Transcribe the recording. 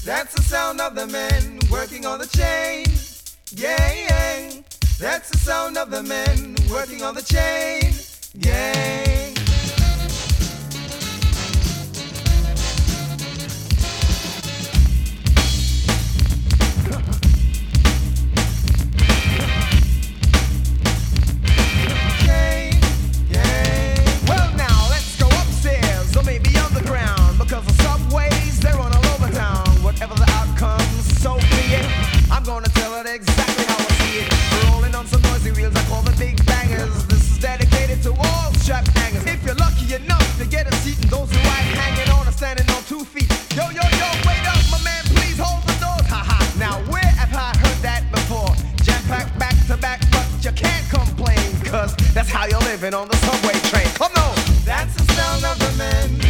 That's the sound of the men working on the chain. Gang. That's the sound of the men working on the chain. Gang. Well now, let's go upstairs or maybe underground, because the subways, they run all over town. Whatever the outcome, so be it. I'm gonna tell it exactly how I see it. Rolling on some noisy wheels, I call the big bangers. This is dedicated to all strap hangers. If you're lucky enough to get a seat, and those who ride hanging on or standing on 2 feet. Yo, wait up, my man, please hold the doors. Haha. Now where have I heard that before? Jam-packed back to back, but you can't complain, cause that's how you're living on the subway train. Come on! That's the sound of the men